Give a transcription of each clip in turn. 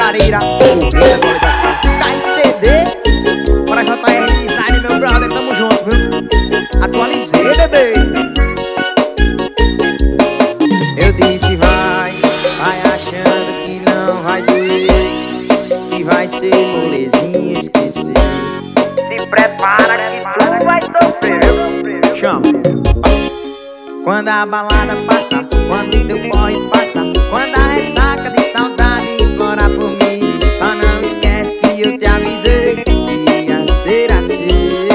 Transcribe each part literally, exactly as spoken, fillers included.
Caçareira, ouvindo atualização. Tá em C D. Bora J R Design, meu brother, tamo junto, viu? Atualizei, bebê. Eu disse vai, vai achando que não vai doer, que vai ser molezinha esquecer. Se prepara que tu vai sofrer, viu? Chama. Quando a balada passa, quando o teu corre passa, quando a ressaca de saudade implora por mim, só não esquece que eu te avisei que ia ser assim.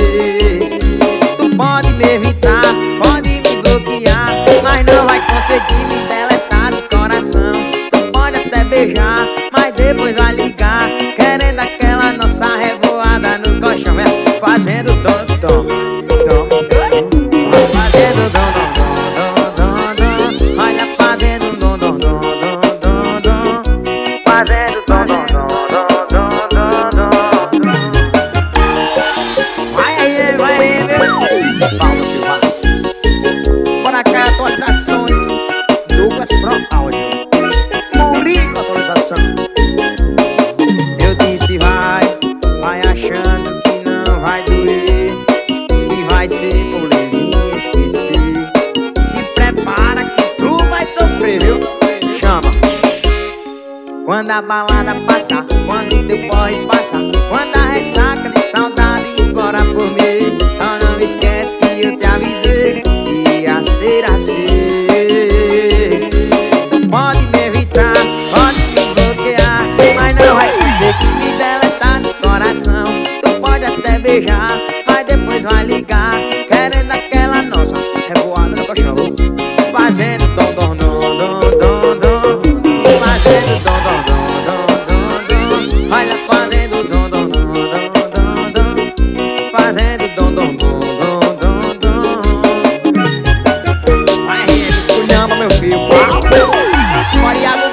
Tu pode me evitar, pode me bloquear, mas não vai conseguir me deletar do coração. Tu pode até beijar, mas depois vai ligar, querendo aquela nossa revoada no colchão, é, fazendo tom, tom, tom, fazendo tom, tom. Bora cá, atualizações Douglas Pro Áudio, Murilo atualização. Eu disse vai, vai achando que não vai doer, que vai ser molezinha esquecer. Se prepara que tu vai sofrer, viu? Chama. Quando a balada passa, quando o teu boy passa, quando a ressaca de saudade implora por mim, só não esquece que eu te avisei que ia ser assim. Tu pode me evitar, pode me bloquear, mas não vai conseguir me deletar do coração. Tu pode até beijar, mas depois vai ligar, querendo aquela nossa revoada no colchão, fazendo dom, dom, dom, dom, dom, dom, fazendo dom, dom, dom. Olha, fazendo dom, dom, dom, dom, dom, dom, fazendo dom, dom, dom, dom, dom, dom. Vai, esculhamba, meu filho. Bora,